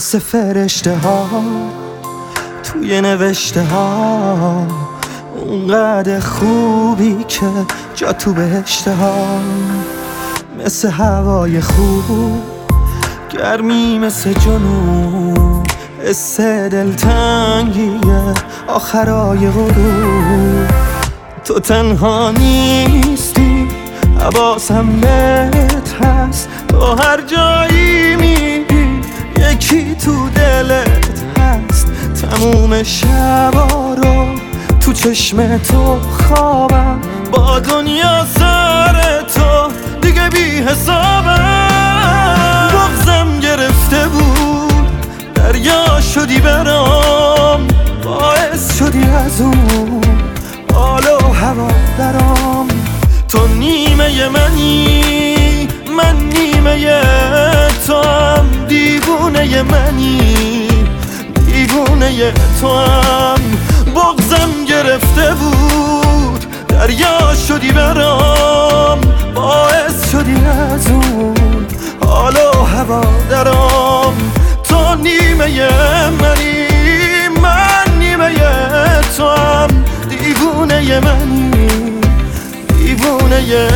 مثل فرشته ها توی نوشته ها، اونقدر خوبی که جا تو بهشته ها. مثل هوای خوب، گرمی مثل جنوب، حس دلتنگیه آخرای غروب. تو تنها نیستی، حواسم بهت هست، تو هر جایی میری یکی تو دلت هست. تموم شبا رو تو چشم تو خوابم، با دنیا سر تو دیگه بی حسابم. بغضم گرفته بود، دریا شدی برام، باعث شدی از اون حال و هوا درام. تو نیمه منی، من نیمه تو هم، دیوونه منی، دیوونه تو هم. بغضم گرفته بود، دریا شدی برام، باعث شدی از اون حال و هوا درام. تو نیمه منی، من نیمه تو هم، دیوونه منی، دیوونه